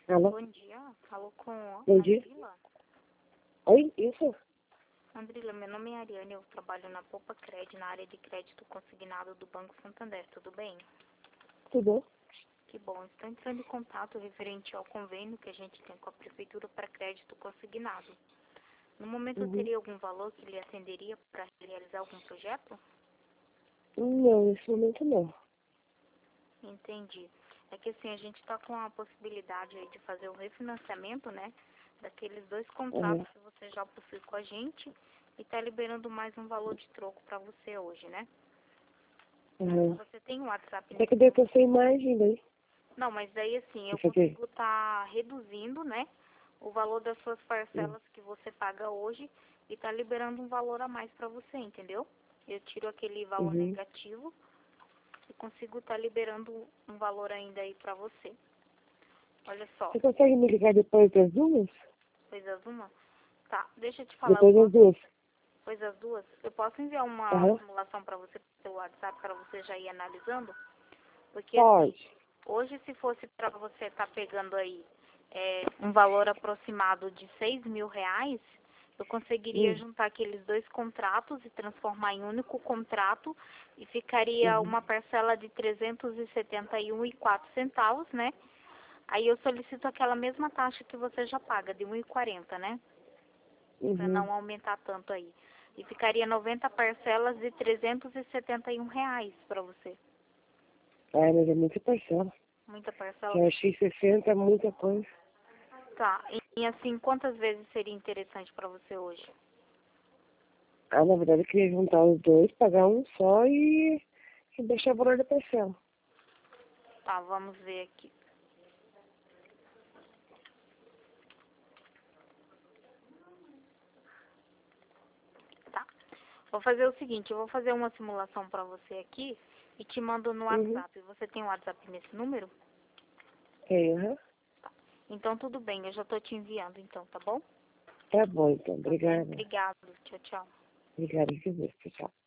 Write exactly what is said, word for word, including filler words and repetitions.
Alô? Bom dia, falou com Bom dia. Andrila. Oi, isso? Andrila, meu nome é Ariane, eu trabalho na Poupa Cred, na área de crédito consignado do Banco Santander, tudo bem? Tudo bom? Que bom, estou entrando em contato referente ao convênio que a gente tem com a Prefeitura para crédito consignado. No momento, Uhum. teria algum valor que lhe atenderia para realizar algum projeto? Não, nesse momento não. Entendi. É que assim, a gente está com a possibilidade aí de fazer o refinanciamento, né, daqueles dois Uhum. contratos que você já possui com a gente e está liberando mais um valor de troco para você hoje, né? Uhum. Você tem um WhatsApp Até nesse que deu número? pra ser imagem daí. Não, mas daí assim, eu Isso aqui. consigo estar reduzindo, né, o valor das suas Uhum. parcelas que você paga hoje e tá liberando um valor a mais para você, entendeu? Eu tiro aquele valor Uhum. negativo e consigo estar liberando um valor ainda aí para você. Olha só, Você consegue me ligar depois das duas? coisas uma. Tá, deixa eu te falar, eu Depois das posso, duas. coisas duas, eu posso enviar uma Aham. simulação para você pelo WhatsApp para você já ir analisando? Porque assim, Pode. hoje se fosse para você estar pegando aí é, um valor aproximado de seis mil reais, eu conseguiria Uhum. juntar aqueles dois contratos e transformar em um único contrato e ficaria Uhum. uma parcela de trezentos e setenta e um e quatro centavos, né? Aí eu solicito aquela mesma taxa que você já paga, de um e quarenta, né? Para Uhum. não aumentar tanto aí. E ficaria noventa parcelas de trezentos e setenta e um reais para você. Ah, mas é muita parcela. Muita parcela. Já achei sessenta é muita coisa. Tá, e assim, quantas vezes seria interessante para você hoje? Ah, na verdade eu queria juntar os dois, pagar um só e, e deixar o valor da parcela. Tá, vamos ver aqui. Tá. Vou fazer o seguinte, eu vou fazer uma simulação para você aqui e te mando no Uhum. WhatsApp. Você tem o WhatsApp nesse número? Tem, aham. Então tudo bem, eu já tô te enviando então, tá bom? Tá bom, então. Tá bem? Obrigada. Obrigado. Tchau, tchau. Obrigada, que Deus. Tchau.